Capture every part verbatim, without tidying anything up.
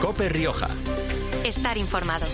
COPE Rioja. Estar informado.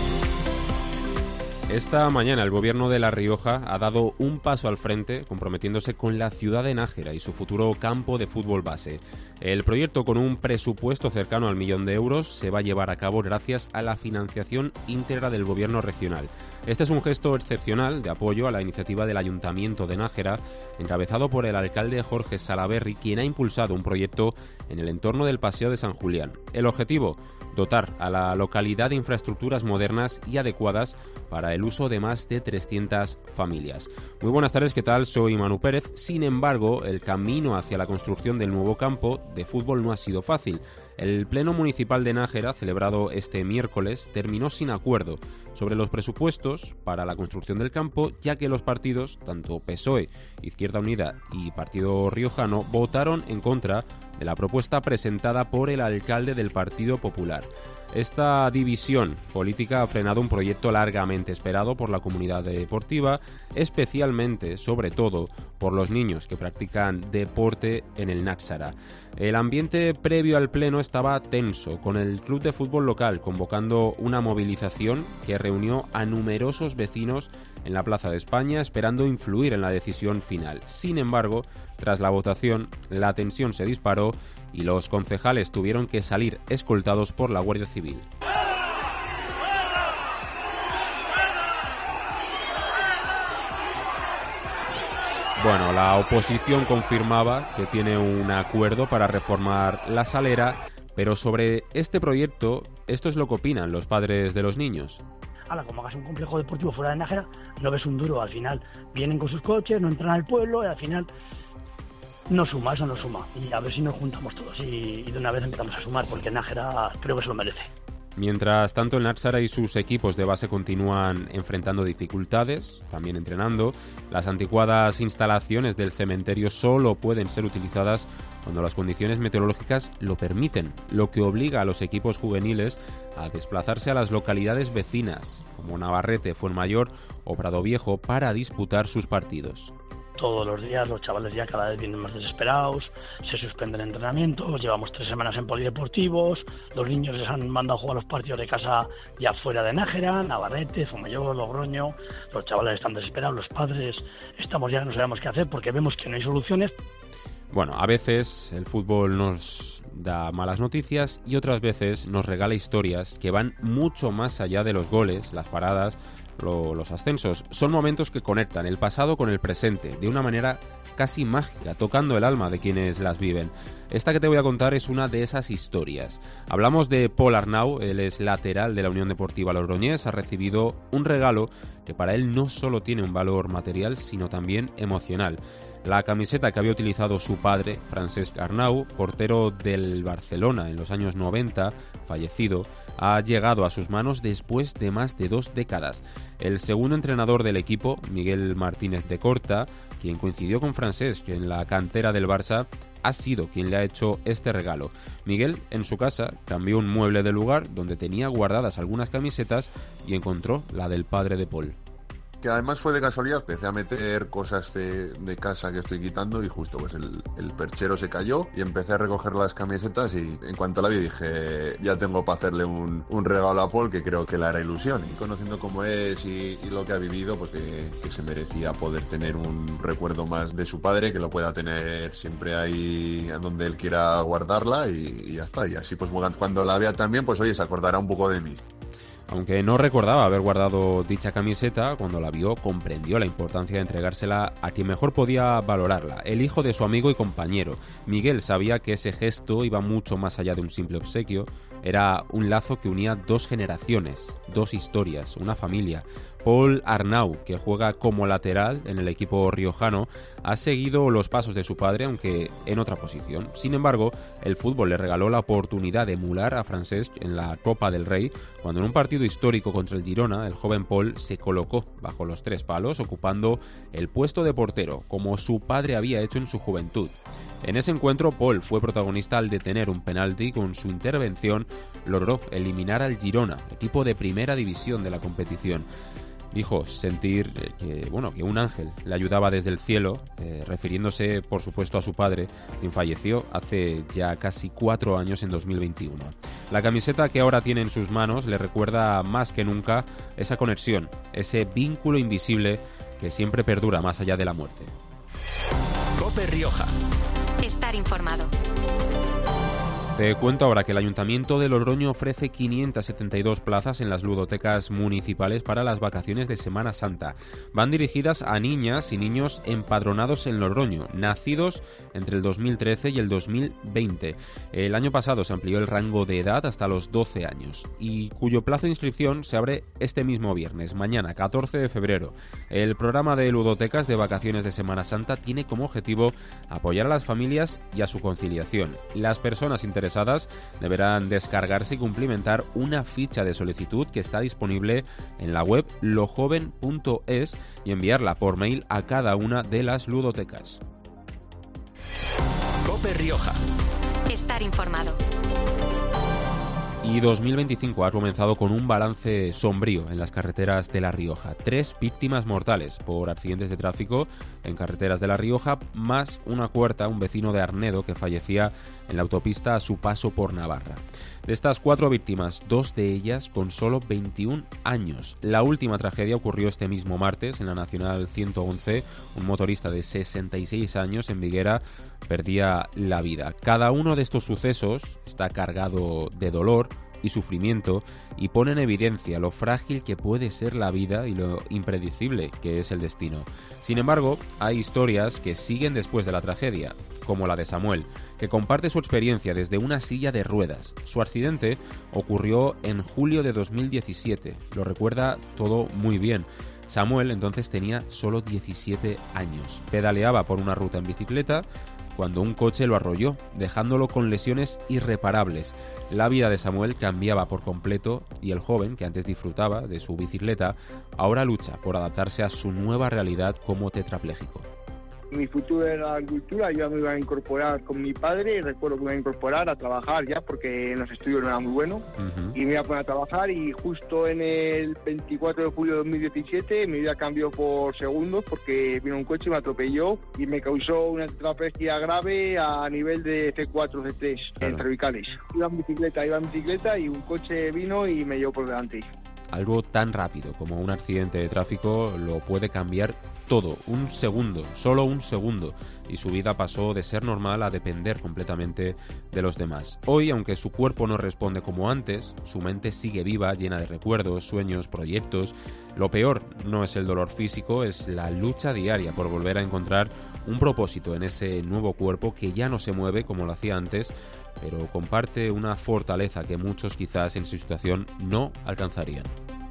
Esta mañana el Gobierno de La Rioja ha dado un paso al frente, comprometiéndose con la ciudad de Nájera y su futuro campo de fútbol base. El proyecto, con un presupuesto cercano al millón de euros, se va a llevar a cabo gracias a la financiación íntegra del Gobierno regional. Este es un gesto excepcional de apoyo a la iniciativa del Ayuntamiento de Nájera, encabezado por el alcalde Jorge Salaberry, quien ha impulsado un proyecto en el entorno del Paseo de San Julián. El objetivo: dotar a la localidad de infraestructuras modernas y adecuadas para el uso de más de trescientas familias. Muy buenas tardes, ¿qué tal? Soy Manu Pérez. Sin embargo, el camino hacia la construcción del nuevo campo de fútbol no ha sido fácil. El Pleno Municipal de Nájera, celebrado este miércoles, terminó sin acuerdo sobre los presupuestos para la construcción del campo, ya que los partidos, tanto P S O E, Izquierda Unida y Partido Riojano, votaron en contra de la propuesta presentada por el alcalde del Partido Popular. Esta división política ha frenado un proyecto largamente esperado por la comunidad deportiva, especialmente, sobre todo, por los niños que practican deporte en el Náxara. El ambiente previo al pleno estaba tenso, con el club de fútbol local convocando una movilización que reunió a numerosos vecinos en la Plaza de España, esperando influir en la decisión final. Sin embargo, tras la votación, la tensión se disparó y los concejales tuvieron que salir escoltados por la Guardia Civil. Bueno, la oposición confirmaba que tiene un acuerdo para reformar la Salera, pero sobre este proyecto, esto es lo que opinan los padres de los niños. Ahora, como hagas un complejo deportivo fuera de Nájera, no ves un duro. Al final vienen con sus coches, no entran al pueblo y al final no suma, eso no suma. Y a ver si nos juntamos todos y, y de una vez empezamos a sumar, porque Nájera creo que se lo merece. Mientras tanto, el Náxara y sus equipos de base continúan enfrentando dificultades, también entrenando. Las anticuadas instalaciones del cementerio solo pueden ser utilizadas cuando las condiciones meteorológicas lo permiten, lo que obliga a los equipos juveniles a desplazarse a las localidades vecinas, como Navarrete, Fuenmayor o Prado Viejo, para disputar sus partidos. Todos los días los chavales ya cada vez vienen más desesperados, se suspenden entrenamientos, llevamos tres semanas en polideportivos, los niños les han mandado a jugar los partidos de casa ya fuera de Nájera, Navarrete, Fuenmayor, Logroño, los chavales están desesperados, los padres estamos ya no sabemos qué hacer porque vemos que no hay soluciones. Bueno, a veces el fútbol nos da malas noticias y otras veces nos regala historias que van mucho más allá de los goles, las paradas, lo, los ascensos. Son momentos que conectan el pasado con el presente de una manera casi mágica, tocando el alma de quienes las viven. Esta que te voy a contar es una de esas historias. Hablamos de Pol Arnau, él es lateral de la Unión Deportiva Logroñés, ha recibido un regalo que para él no solo tiene un valor material, sino también emocional. La camiseta que había utilizado su padre, Francesc Arnau, portero del Barcelona en los años noventa, fallecido, ha llegado a sus manos después de más de dos décadas. El segundo entrenador del equipo, Miguel Martínez de Corta, quien coincidió con Francesc en la cantera del Barça, ha sido quien le ha hecho este regalo. Miguel, en su casa, cambió un mueble de lugar donde tenía guardadas algunas camisetas y encontró la del padre de Pol. Que además fue de casualidad, empecé a meter cosas de, de casa que estoy quitando y justo pues el, el perchero se cayó y empecé a recoger las camisetas y en cuanto la vi dije, ya tengo para hacerle un, un regalo a Pol que creo que le hará ilusión. Y conociendo cómo es y, y lo que ha vivido, pues que, que se merecía poder tener un recuerdo más de su padre, que lo pueda tener siempre ahí donde él quiera guardarla y, y ya está. Y así pues cuando la vea también, pues oye, se acordará un poco de mí. Aunque no recordaba haber guardado dicha camiseta, cuando la vio comprendió la importancia de entregársela a quien mejor podía valorarla, el hijo de su amigo y compañero. Miguel sabía que ese gesto iba mucho más allá de un simple obsequio, era un lazo que unía dos generaciones, dos historias, una familia. Pol Arnau, que juega como lateral en el equipo riojano, ha seguido los pasos de su padre, aunque en otra posición. Sin embargo, el fútbol le regaló la oportunidad de emular a Francesc en la Copa del Rey, cuando en un partido histórico contra el Girona, el joven Pol se colocó bajo los tres palos, ocupando el puesto de portero, como su padre había hecho en su juventud. En ese encuentro, Pol fue protagonista al detener un penalti y con su intervención logró eliminar al Girona, equipo de primera división de la competición. Dijo sentir que, bueno, que un ángel le ayudaba desde el cielo, eh, refiriéndose, por supuesto, a su padre, quien falleció hace ya casi cuatro años, en dos mil veintiuno. La camiseta que ahora tiene en sus manos le recuerda más que nunca esa conexión, ese vínculo invisible que siempre perdura más allá de la muerte. COPE Rioja. Estar informado. Te cuento ahora que el Ayuntamiento de Logroño ofrece quinientas setenta y dos plazas en las ludotecas municipales para las vacaciones de Semana Santa. Van dirigidas a niñas y niños empadronados en Logroño, nacidos entre el dos mil trece y el dos mil veinte. El año pasado se amplió el rango de edad hasta los doce años y cuyo plazo de inscripción se abre este mismo viernes, mañana, catorce de febrero. El programa de ludotecas de vacaciones de Semana Santa tiene como objetivo apoyar a las familias y a su conciliación. Las personas interesadas deberán descargarse y cumplimentar una ficha de solicitud que está disponible en la web lojoven punto es y enviarla por mail a cada una de las ludotecas. COPE Rioja. Estar informado. Y dos mil veinticinco ha comenzado con un balance sombrío en las carreteras de La Rioja. Tres víctimas mortales por accidentes de tráfico en carreteras de La Rioja, más una cuarta, un vecino de Arnedo, que fallecía en la autopista a su paso por Navarra. De estas cuatro víctimas, dos de ellas con solo veintiún años. La última tragedia ocurrió este mismo martes en la Nacional ciento once. Un motorista de sesenta y seis años en Viguera perdía la vida. Cada uno de estos sucesos está cargado de dolor y sufrimiento y pone en evidencia lo frágil que puede ser la vida y lo impredecible que es el destino. Sin embargo, hay historias que siguen después de la tragedia, como la de Samuel, que comparte su experiencia desde una silla de ruedas. Su accidente ocurrió en julio de dos mil diecisiete, lo recuerda todo muy bien. Samuel entonces tenía solo diecisiete años, pedaleaba por una ruta en bicicleta cuando un coche lo arrolló, dejándolo con lesiones irreparables. La vida de Samuel cambiaba por completo y el joven, que antes disfrutaba de su bicicleta, ahora lucha por adaptarse a su nueva realidad como tetrapléjico. Mi futuro era la agricultura, yo me iba a incorporar con mi padre, y recuerdo que me iba a incorporar a trabajar ya porque en los estudios no era muy bueno, uh-huh. y me iba a poner a trabajar y justo en el veinticuatro de julio de dos mil diecisiete mi vida cambió por segundos porque vino un coche y me atropelló y me causó una tetraplegia grave a nivel de C cuatro, C tres, claro. En cervicales. Iba en bicicleta, iba en bicicleta y un coche vino y me llevó por delante. Algo tan rápido como un accidente de tráfico lo puede cambiar todo, un segundo, solo un segundo, y su vida pasó de ser normal a depender completamente de los demás. Hoy, aunque su cuerpo no responde como antes, su mente sigue viva, llena de recuerdos, sueños, proyectos. Lo peor no es el dolor físico, es la lucha diaria por volver a encontrar un propósito en ese nuevo cuerpo que ya no se mueve como lo hacía antes, pero comparte una fortaleza que muchos quizás en su situación no alcanzarían.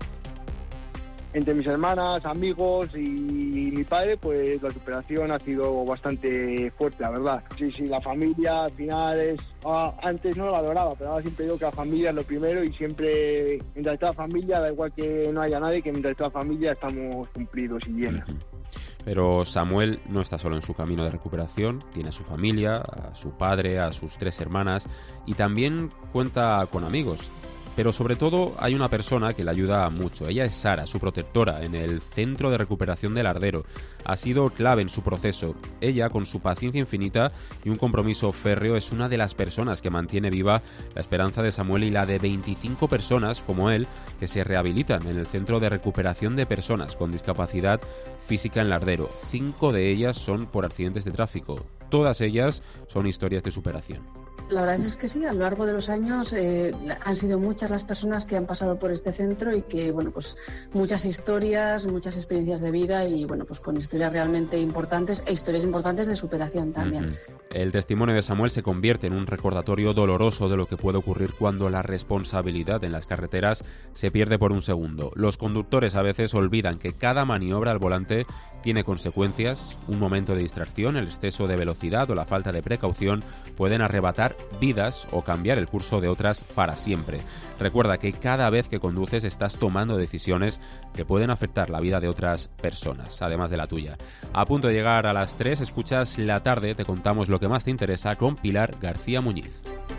Entre mis hermanas, amigos y mi padre, pues la superación ha sido bastante fuerte, la verdad. Sí, sí, la familia al final es... Ah, antes no la adoraba, pero ahora siempre digo que la familia es lo primero y siempre, mientras está la familia, da igual que no haya nadie, que mientras está la familia estamos cumplidos y bien. Uh-huh. Pero Samuel no está solo en su camino de recuperación, tiene a su familia, a su padre, a sus tres hermanas y también cuenta con amigos. Pero sobre todo hay una persona que le ayuda mucho. Ella es Sara, su protectora en el Centro de Recuperación del Ardero. Ha sido clave en su proceso. Ella, con su paciencia infinita y un compromiso férreo, es una de las personas que mantiene viva la esperanza de Samuel y la de veinticinco personas como él que se rehabilitan en el Centro de Recuperación de Personas con Discapacidad Física en Lardero. Cinco de ellas son por accidentes de tráfico. Todas ellas son historias de superación. La verdad es que sí, a lo largo de los años eh, han sido muchas las personas que han pasado por este centro y que, bueno, pues muchas historias, muchas experiencias de vida y, bueno, pues con historias realmente importantes e historias importantes de superación también. Uh-huh. El testimonio de Samuel se convierte en un recordatorio doloroso de lo que puede ocurrir cuando la responsabilidad en las carreteras se pierde por un segundo. Los conductores a veces olvidan que cada maniobra al volante tiene consecuencias. Un momento de distracción, el exceso de velocidad o la falta de precaución pueden arrebatar vidas o cambiar el curso de otras para siempre. Recuerda que cada vez que conduces estás tomando decisiones que pueden afectar la vida de otras personas, además de la tuya. A punto de llegar a las tres, escuchas La Tarde, te contamos lo que más te interesa con Pilar García Muñiz.